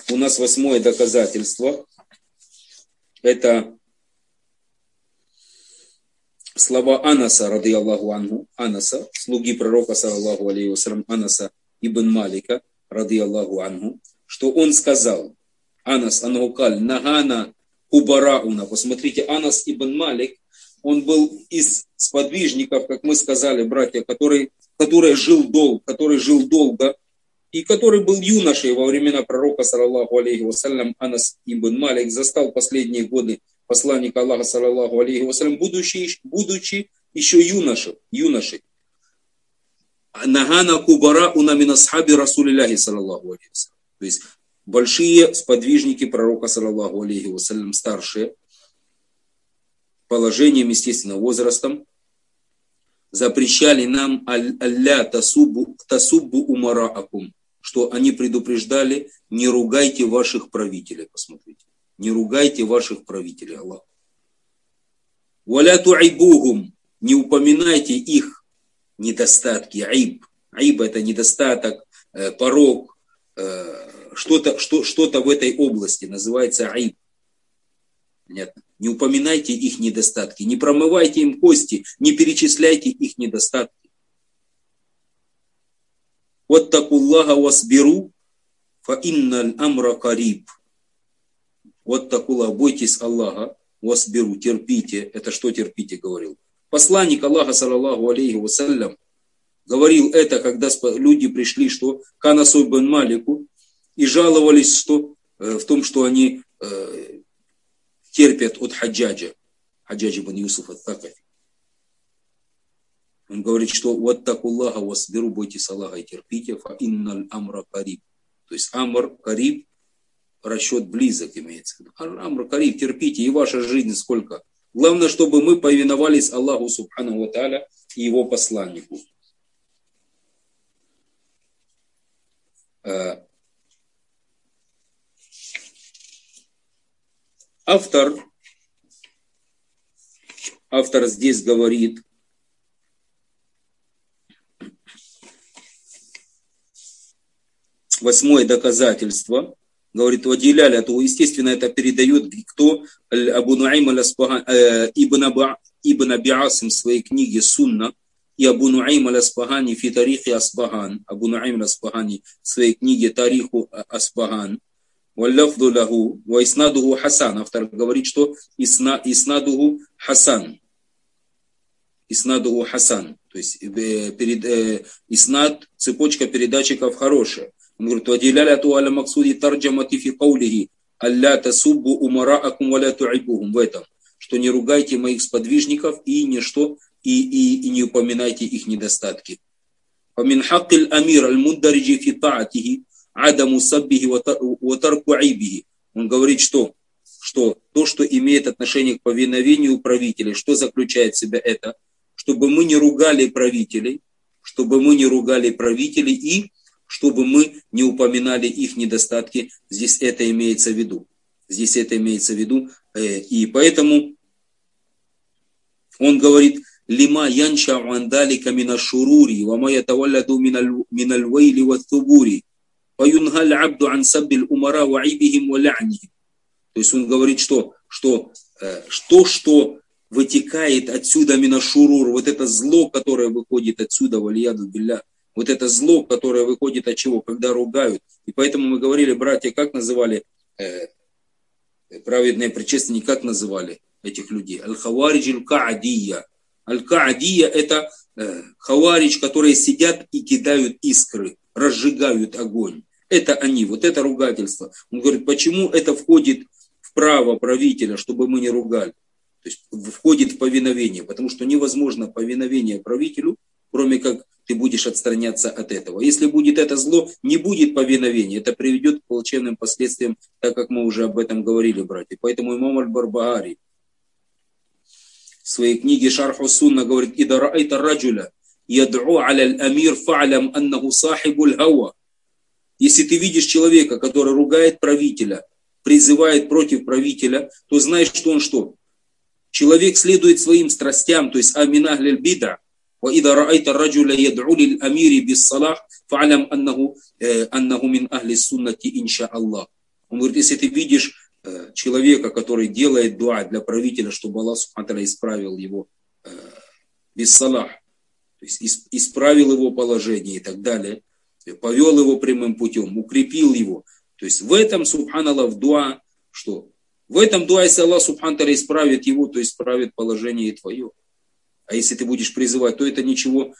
у нас 8-е доказательство. Это слова Анаса, ради Аллаху анху, Анаса, слуги пророка, саллаллаху алейхи вассалям, Анаса ибн Малика, ради Аллаху анху, что он сказал, Анас анхукаль, нагана кубарауна. Посмотрите, Анас ибн Малик, он был из сподвижников, как мы сказали, братья, который жил долго, и который был юношей во времена пророка, саллаллаху алейхи вассалям, Анас ибн Малик, застал последние годы посланника Аллаха, саллаллаху алейхи вассалям, будучи еще юношей. Нагана кубара унамин асхаби расулилляхи, саллаллаху алейхи вассалям. То есть большие сподвижники пророка, саллаллаху алейхи вассалям, старшие, положением, естественно, возрастом, запрещали нам алля тасуббу умараакум, что они предупреждали: не ругайте ваших правителей. Посмотрите, не ругайте ваших правителей, Аллах. Валя туайбухум, не упоминайте их недостатки. Айб это недостаток, порок, что-то в этой области называется айб. Понятно? Не упоминайте их недостатки, не промывайте им кости, не перечисляйте их недостатки. Ваттакуллаха васбиру, фа инналь амра кариб. Ваттакуллаха, бойтесь Аллаха, васбиру, терпите. Это что терпите, говорил? Посланник Аллаха, саллаллаху алейхи вассалям, говорил это, когда люди пришли, что к Анасу ибн Малику, и жаловались, что в том, что они терпят от Хаджаджа ибн Юсуф ат-Такафи. Он говорит, что «Ваттакуллаха васбиру», бойтесь Аллаха и терпите, «Фа инналь амра кариб». То есть амр кариб, расчет близок имеется. Амр кариб, терпите, и ваша жизнь сколько. Главное, чтобы мы повиновались Аллаху субхану ва тааля и его посланнику. Автор здесь говорит, восьмое доказательство, говорит, вадиляля, то, естественно, это передает кто? Абу Нуайм ибн Аби Асим в своей книге «Сунна», и Абу Нуайм аль-Асбахани фи тарихи Асбаган, Абу Нуайм аль-Асбахани в своей книге «Тариху Асбаган», валлафду лаху, ва иснадуху хасан. Автор говорит, что иснадуху хасан. Иснадуху хасан. То есть иснад, цепочка передатчиков хорошая. Он говорит, вадиляляту аля максуди тарджамати фи каулихи алля тасуббу умараакум валя туайбухум. В этом, что не ругайте моих сподвижников и не упоминайте их недостатки. Фамин хаккил амир аль-муддариджи фи таатихи адаму саббихи ва тарку айбихи. Он говорит, что то, что имеет отношение к повиновению правителей, что заключает в себя это? Чтобы мы не ругали правителей, и чтобы мы не упоминали их недостатки. Здесь это имеется в виду. И поэтому он говорит, лима янша уандалика мина шурури, ва ма ятавалладу миналь вайли ва thубури. То есть он говорит, что вытекает отсюда минашурур, вот это зло, которое выходит отсюда, валияду билля, вот это зло, которое выходит от чего? Когда ругают. И поэтому мы говорили, братья, как называли праведные предшественники, как называли этих людей? Аль-Хаваридж аль-Каадия. Аль-Каадия это хаваридж, которые сидят и кидают искры, разжигают огонь. Это они, вот это ругательство. Он говорит, почему это входит в право правителя, чтобы мы не ругали? То есть входит в повиновение, потому что невозможно повиновение правителю, кроме как ты будешь отстраняться от этого. Если будет это зло, не будет повиновения. Это приведет к плачевным последствиям, так как мы уже об этом говорили, братья. Поэтому имам аль-Барбагари в своей книге «Шарху Сунна» говорит, «Ида раайта раджуля яд'у аля аль-амир фа'лям аннаху сахибуль хава». Если ты видишь человека, который ругает правителя, призывает против правителя, то знаешь, что он что? Человек следует своим страстям, то есть амин ахлиль бида. وإذا رأيت الرجل يدعو للأمير بالصلاح فاعلم أنه من أهل السنة إن شاء الله. Он говорит, если ты видишь человека, который делает дуа для правителя, чтобы Аллах Субхану ва Тааля исправил его биссалах, то есть исправил его положение и так далее, повел его прямым путем, укрепил его. То есть в этом, субханаллах, в дуа, что? В этом дуа, если Аллах Субхану ва Тааля исправит его, то исправит положение и твое. А если ты будешь призывать, то это ничего,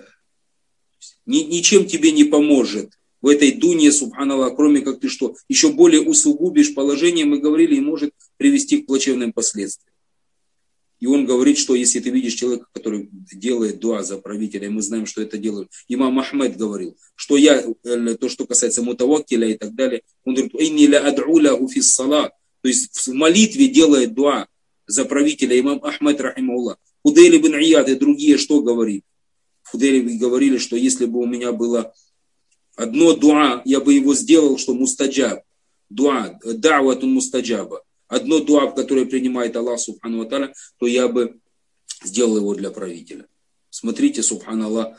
ничем тебе не поможет в этой дуне, субханаллах, кроме как ты что, еще более усугубишь положение, мы говорили, и может привести к плачевным последствиям. И он говорит, что если ты видишь человека, который делает дуа за правителя, и мы знаем, что это делают. Имам Ахмед говорил, что то, что касается мутаваккиля и так далее, он говорит, «Инни ля ад'у лаху фис салат». То есть в молитве делает дуа за правителя. Имам Ахмед, рахимахуллах. Фудейл ибн Ияд и другие что говорили? Фудейл говорили, что если бы у меня было одно дуа, я бы его сделал, что мустаджаб. Дуа, да'ватун мустаджаба. Одно дуа, которое принимает Аллах Субхану ва Тааля, то я бы сделал его для правителя. Смотрите, субханаллах,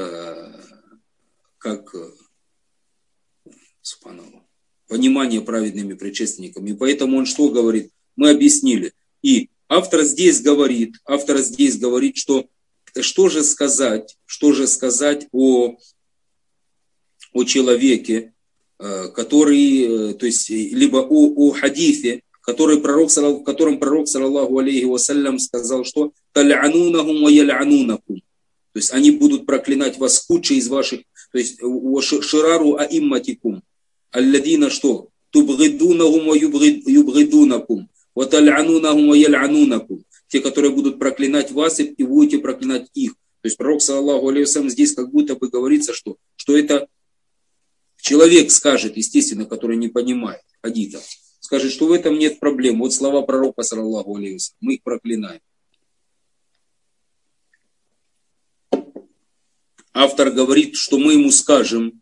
как субханаллах, понимание праведными предшественниками. И поэтому он что говорит? Мы объяснили. И автор здесь говорит, что же сказать о человеке, который, то есть, либо о хадифе, в котором пророк, саллаллаху алейхи вассалям, сказал, что «Тал'анунахум ва ял'анунакум». То есть они будут проклинать вас худшие из ваших, то есть «Ширару аимматикум». Алладина что? «Тубгидунахум ва юбгидунакум». «Ва тал'анунахум ва ял'анунакум». Те, которые будут проклинать вас, и будете проклинать их. То есть пророк, саллаллаху алейхи вассалям, здесь как будто бы говорится, что это человек скажет, естественно, который не понимает хадитов. Скажет, что в этом нет проблем. Вот слова пророка, саллаллаху алейхи вассалям, мы их проклинаем. Автор говорит, что мы ему скажем,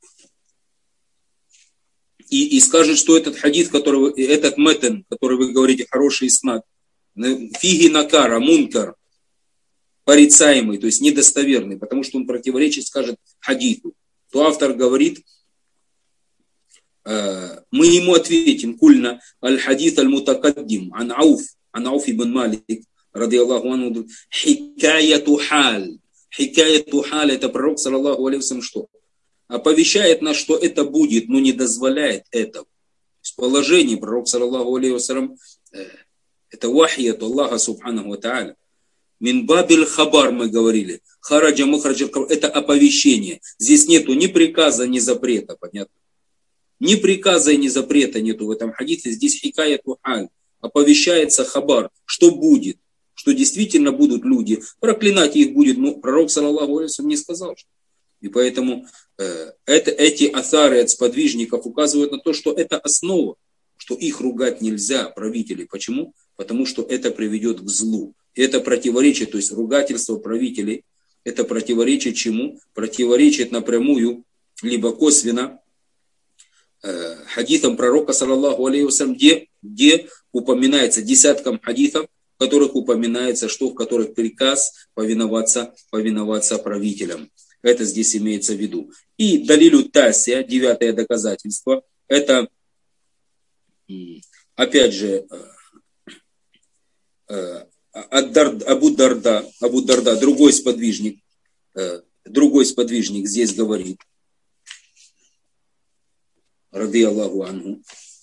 и скажет, что этот хадис, этот метен, который вы говорите, хороший иснад, фиги накара, мункар, порицаемый, то есть недостоверный, потому что он противоречит, скажет, хадису. То автор говорит, мы ему ответим, кульна аль-хадис аль-мутакаддим, ан Ауф ибн Малик, ради Аллаху анху, хикаяту халь. Хикаяту халь, это пророк, саллаллаху алейхи вассалям, что? Оповещает нас, что это будет, но не дозволяет этого. Положение пророк, саллаллаху алейхи вассалям, это вахи от Аллаха, субханаху ва тааля. Мин бабиль хабар, мы говорили. Хараджа махраджа, это оповещение. Здесь нету ни приказа, ни запрета, понятно? Ни приказа и ни запрета нету в этом хадисе. Здесь хикаяту халь. Оповещается хабар, что будет. Что действительно будут люди. Проклинать их будет. Но пророк, саллаллаху алейхи вассалям, не сказал. И поэтому эти асары от сподвижников указывают на то, что это основа. Что их ругать нельзя, правителей. Почему? Потому что это приведет к злу. И это противоречит, то есть ругательство правителей, это противоречит чему? Противоречит напрямую, либо косвенно, хадитам пророка, саллаллаху алейхи вассалям, где упоминается десяткам хадитов, в которых упоминается, что в которых приказ повиноваться правителям. Это здесь имеется в виду. И далилю тасия, 9 доказательство, это опять же Абу Дарда, другой сподвижник здесь говорит, ради Аллаху анху,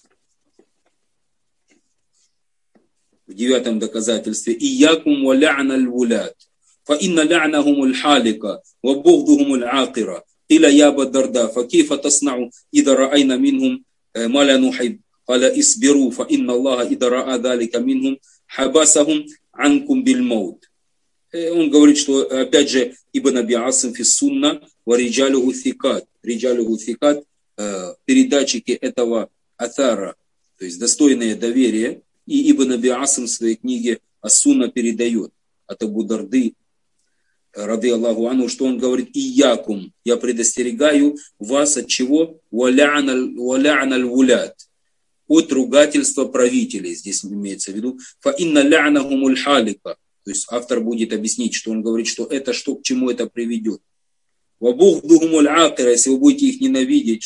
в 9 доказательстве, «Иякум ва ля'на аль-вулят, фа инна ля'нахум аль-халика, ва бугдухум аль-акира, киля я Абу Дарда, фа кейфа таснау, ида ра'айна минхум ма ла нухиб, каля исбиру, фа инна Аллаха ида ра'a далика минхум, хабасахум анкум биль маут». Он говорит, что, опять же, Ибн Аби Асим фи сунна ва риджалюху thикат, передатчики этого атара, то есть достойное доверие, и Ибн Аби Асим в своей книге Ас-Сунна передает от Абу Дарды, ради Аллаху анху, что он говорит: «Иякум, я предостерегаю вас от чего? Валя'на аль-вулят, от ругательства правителей», здесь имеется в виду, «Фа инна ля'нахум аль-халика». То есть автор будет объяснить, что он говорит, что это что, к чему это приведет. «Ва бугдухум аль-акира», если вы будете их ненавидеть, что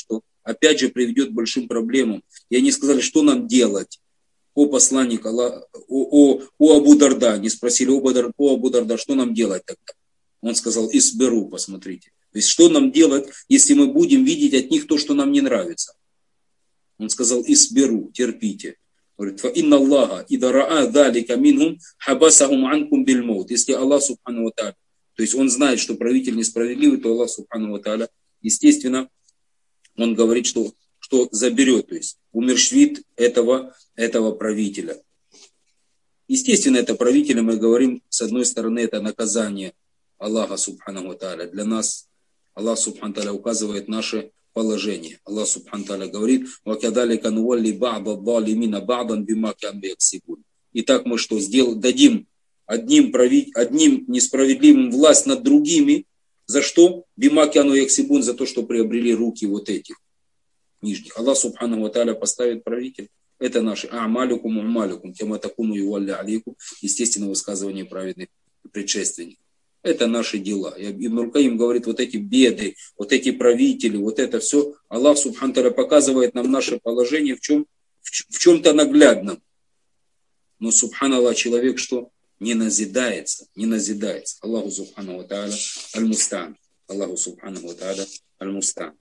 опять же приведет к большим проблемам. И они сказали, что нам делать? О посланник Аллаха, о Абу Дарда, они спросили, о Абу Дарда, что нам делать тогда? Он сказал, исберу, посмотрите. То есть, что нам делать, если мы будем видеть от них то, что нам не нравится? Он сказал, исберу, терпите. Говорит, инна Аллаха, ида раа далика минхум, хабасахум анкум бильмаут. Если Аллах, субхану ва тааля, то есть он знает, что правитель несправедливый, то Аллах, субхану ва тааля, естественно, он говорит, что заберет, то есть умерщвит этого правителя. Естественно, это правителя, мы говорим, с одной стороны, это наказание Аллаха, субхану ва тааля. Для нас Аллах, субхану ва тааля, указывает наше положение. Аллах, субхану ва тааля, говорит, وَكَذَلِكَ نُوَلِّ بَعْضَ الظَّالِمِينَ بَعْضًا بِمَا كَانُوا يَكْسِبُونَ. Итак, мы что сделаем? Дадим одним несправедливым власть над другими. За что? «Бима кяну яксибун», за то, что приобрели руки вот этих нижних. Аллах, субхану ва тааля, поставит правитель. Это наши а'малюкум умалюкум, кема такуму ювалля алейкум, естественно, высказывание праведных предшественников. Это наши дела. Ибн Аль-Каим говорит, вот эти беды, вот эти правители, вот это все, Аллах, субхану ва тааля, показывает нам наше положение в чем-то наглядном. Но, субханаллах, человек что? Не назидается. Аллаху субхану ва тааля аль-мустан. Аллаху субхану ва тааля аль-мустан.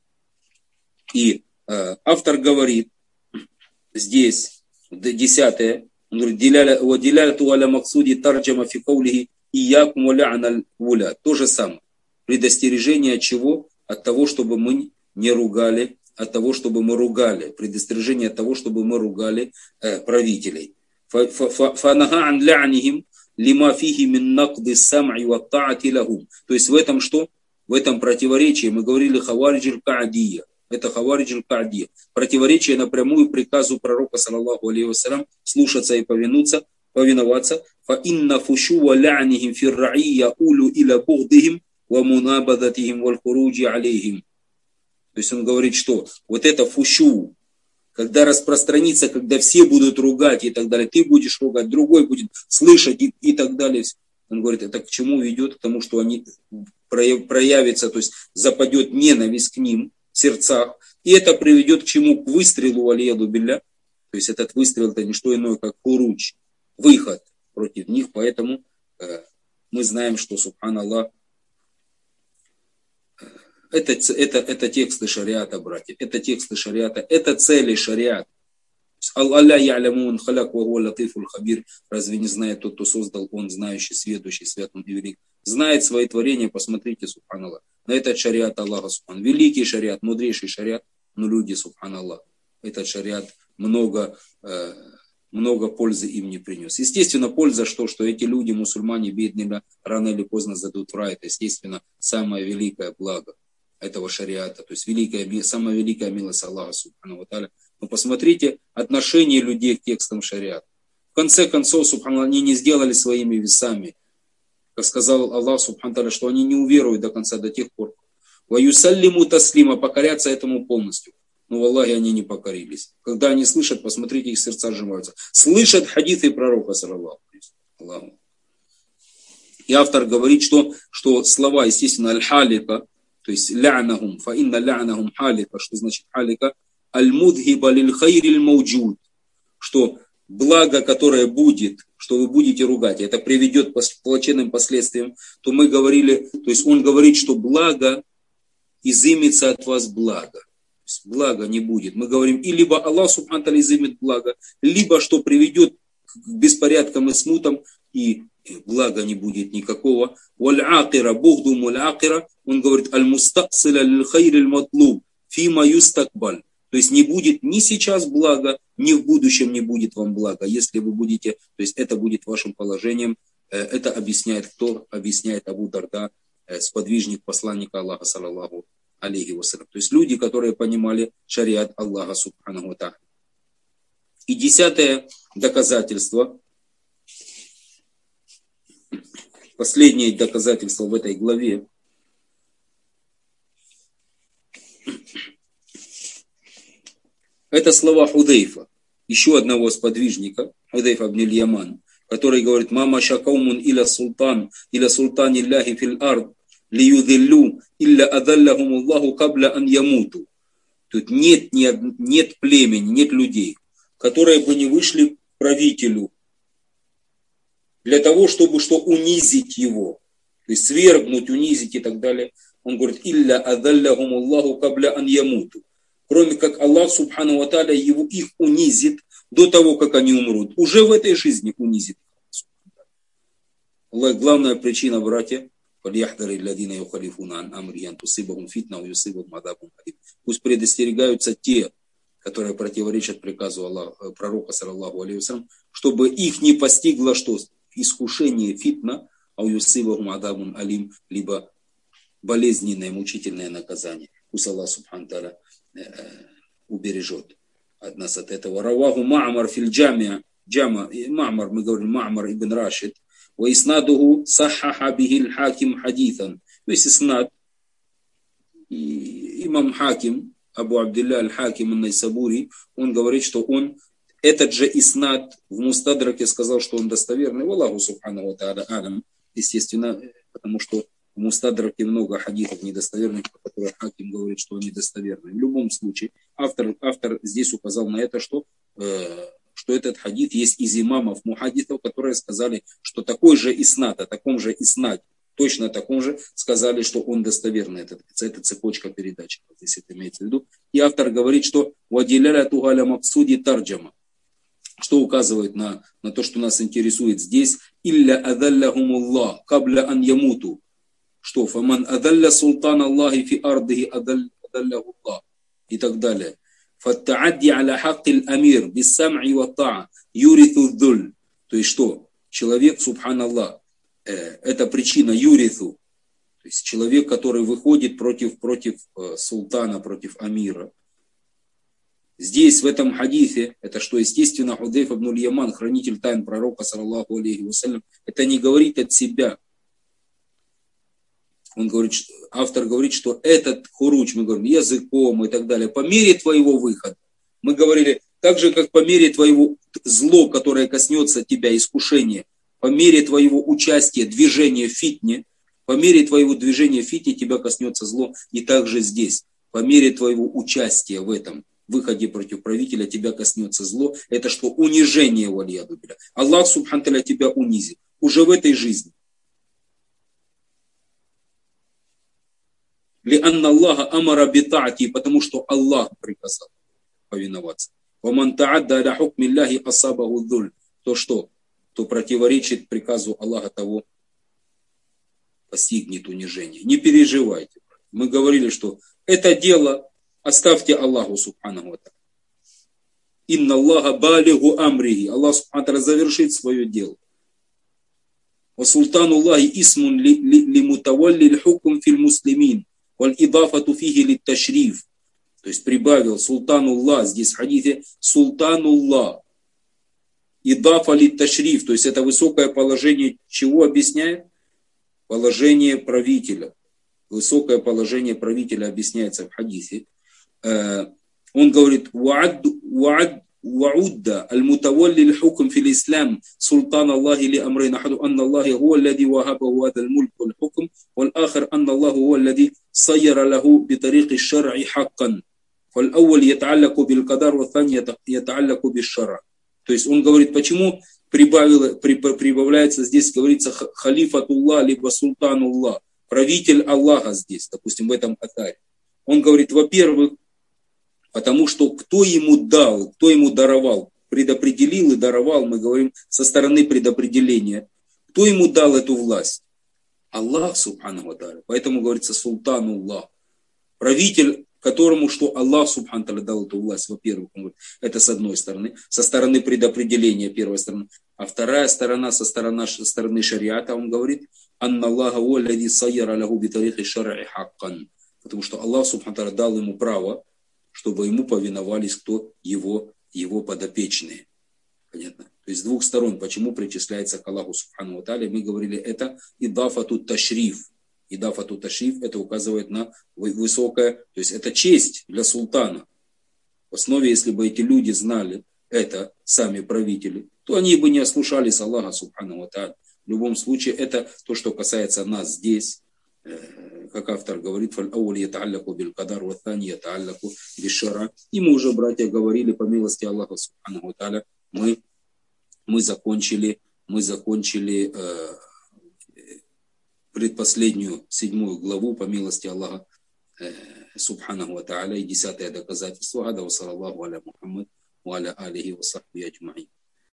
И автор говорит здесь, 10-е, он говорит, «Вадиляляту аля максуди тарджама фи каулихи иякум ва ля'на вуля». То же самое. Предостережение от чего? От того, чтобы мы не ругали, от того, чтобы мы ругали. Предостережение от того, чтобы мы ругали правителей. Фанага ан ля'нихим лима фихи мин накды сам'и ва та'ати лахум. То есть в этом что? В этом противоречии мы говорили хавариджи ка'дия. Это хавариджи аль-Ка'дия. Противоречие напрямую приказу пророка, саллаллаху алейхи вассалям, слушаться и повиноваться. Фа инна фушу ва ля'нихим фир ра'ия улю иля бугдихим ва мунабадатихим валь хуруджи алейхим. То есть он говорит, что вот это фушу, когда распространится, когда все будут ругать и так далее, ты будешь ругать, другой будет слышать и так далее. Он говорит, это к чему ведет? К тому, что они проявятся, то есть западет ненависть к ним в сердцах. И это приведет к чему? К выстрелу, алияду билля. То есть этот выстрел это не что иное, как хуруч, выход против них. Поэтому мы знаем, что, субханаллах, это тексты шариата, братья. Это тексты шариата. Это цели шариата. Аллах я'лямун халяк ва хуа латифуль хабир. Разве не знает тот, кто создал, он знающий, сведущий, свят он и велик. Знает свои творения, посмотрите, субханаллах. На этот шариат Аллаха, субхан. Великий шариат, мудрейший шариат, но люди, субханаллах, этот шариат много пользы им не принес. Естественно, польза что эти люди, мусульмане, бедные, рано или поздно зададут в рай. Это, естественно, самое великое благо этого шариата. То есть самая великая милость Аллаха, субхану ва тааля. Но посмотрите отношение людей к текстам шариата. В конце концов, субханаллах, они не сделали своими весами. Как сказал Аллах, субхану ва тааля, что они не уверуют до конца, до тех пор. Ва юсаллиму таслима, покорятся этому полностью. Но в Аллахе они не покорились. Когда они слышат, посмотрите, их сердца сжимаются. Слышат хадисы пророка, саллаллаху алейхи. И автор говорит, что слова, естественно, аль-халика, то есть ля'нахум, фа инна ля'нахум халика, что значит халика, аль-мудхиба лиль-хайриль мауджуд, что благо, которое будет, что вы будете ругать, это приведет к плачевным последствиям, то мы говорили, то есть он говорит, что благо изымется от вас благо. Блага не будет. Мы говорим, и либо Аллах субхану тааля изымет благо, либо что приведет к беспорядкам и смутам, и блага не будет никакого. Валь-акира, Бог думал акира, он говорит, аль-мустаксиля лиль-хайриль матлуб, фима юстакбаль. То есть не будет ни сейчас блага, ни в будущем не будет вам блага. Если вы будете, то есть это будет вашим положением. Это объясняет кто? Объясняет Абу Дарда, сподвижник посланника Аллаха, саллаллаху алейхи вассалям. То есть люди, которые понимали шариат Аллаха, субхану ва тааля. И 10-е доказательство, последнее доказательство в этой главе, это слова Худейфа, еще одного сподвижника, Худейфа ибн Аль-Яман, который говорит, «Мама шакаумун иля султан илляхи фил ард, лиюдиллю илля адаллахум Аллаху кабля ан ямуту». Тут нет племени, нет людей, которые бы не вышли к правителю для того, чтобы унизить его, то есть свергнуть, унизить и так далее. Он говорит, «Илля адаллахум Аллаху кабля ан ямуту». Кроме как Аллах, субхану ва тааля, их унизит до того, как они умрут. Уже в этой жизни унизит. Аллах, главная причина, братья, пусть предостерегаются те, которые противоречат приказу Аллаха, пророка, саллаллаху алейхи вассалям, чтобы их не постигло что? Искушение, фитна, алим, либо болезненное, мучительное наказание. Пусть Аллах субхану тааля убережет от нас от этого. Раваху Ма'мар филь джамия. Ма'мар, мы говорим, Ма'мар ибн Рашид. Ва иснадуху сахаха бихиль хаким хадитан. То есть иснад, имам Хаким, Абу Абдилля аль-Хаким ан-Найсабури, он говорит, что этот же иснад в Мустадраке сказал, что он достоверный. Валлаху субхану ва тааля алям. Естественно, потому что в Мустадраке много хадитов недостоверных, по которым Хаким говорит, что они достоверны. В любом случае, автор здесь указал на это, что этот хадит есть из имамов мухаддитов, которые сказали, что такой же иснад, о таком же иснаде, точно таком же, сказали, что он достоверный. Это цепочка передач, если это имеется в виду. И автор говорит, что «Вадиляля тугаля максуди тарджама», что указывает на то, что нас интересует здесь. «Илля адаллахумуллах кабля ан ямуту». Что? «Фаман адалля султан Аллахи фи ардихи адаллахуллах». И так далее. «Фаттаадди аля хаккил амир биссам'и ва та'a юриту дуль». То есть что? Человек, субханаллах, это причина юриту. То есть человек, который выходит против султана, против амира. Здесь, в этом хадисе, это что, естественно, Худайф ибн аль-Яман, хранитель тайн пророка, саллаллаху алейхи вассалям, это не говорит от себя. Автор говорит, что этот хуруч, мы говорим, языком и так далее, по мере твоего выхода. Мы говорили, так же, как по мере твоего зло, которое коснется тебя, искушение, по мере твоего участия, движения в фитне, по мере твоего движения в фитне тебя коснется зло, и также здесь, по мере твоего участия в этом выходе против правителя, тебя коснется зло. Это что? Унижение, валияду билля. Аллах, субхану тааля, тебя унизит. Уже в этой жизни. Лианна Аллаха амара битаати, потому что Аллах приказал повиноваться. Ваман таадда аля хукмилляхи асабаху дуль. То что? То противоречит приказу Аллаха, того постигнет унижение. Не переживайте. Мы говорили, что это дело оставьте Аллаху субханаху ва тааля. Инна Аллаха балигу амрихи. Аллах субхану тааля завершит свое дело. Ва султану Аллахи исмун ли мутавалли л-хукм фил муслимин. Валь идафату фихи лит ташриф. То есть прибавил султануллах, здесь в хадисе султануллах. Идафа лит ташриф, то есть это высокое положение, чего объясняет? Положение правителя. Высокое положение правителя объясняется в хадисе. Он говорит, وعد المتولي الحكم في الإسلام سلطان الله لأمرين أحد أن الله هو الذي وهبه هذا الملك والحكم والآخر أن الله هو الذي صير له بطريق الشرع حقا فالأول يتعلق بالقدر والثاني يتعلق بالشرع. То есть он говорит, почему прибавляется здесь, говорится халифатуллах либо султануллах, правитель Аллаха здесь, допустим, в этом атаре. Он говорит, во-первых, потому что кто ему дал, кто ему даровал, предопределил и даровал, мы говорим, со стороны предопределения. Кто ему дал эту власть? Аллах, субхану ва тааля. Поэтому говорится султануллах. Правитель, которому что Аллах, субхану ва тааля, дал эту власть, во-первых, он говорит, это с одной стороны, со стороны предопределения, первая сторона. А вторая сторона, со стороны шариата, он говорит, анна Аллаха уаллади сайяра лаху битарихи шар'и хаккан. Потому что Аллах, субхану ва тааля, дал ему право, чтобы ему повиновались кто? Его подопечные. Понятно? То есть с двух сторон, почему причисляется к Аллаху субхану ва тааля, мы говорили, это идафату ташриф. Идафату ташриф, это указывает на высокое, то есть это честь для султана. В основе, если бы эти люди знали это, сами правители, то они бы не ослушались Аллаха субхану ва тааля. В любом случае, это то, что касается нас здесь. как автор говорит, фаль-ауль ята'алляку биль-кадар, ва-тани ята'алляку биш-шара. И мы уже, братья, говорили, по милости Аллаха Субханаху ва Тааля, мы закончили предпоследнюю 7 главу, по милости Аллаха Субханаху ва Тааля, и 10-е доказательство. Ада ва саллаллаху аля Мухаммад ва аля алихи ва сахби аджмаин.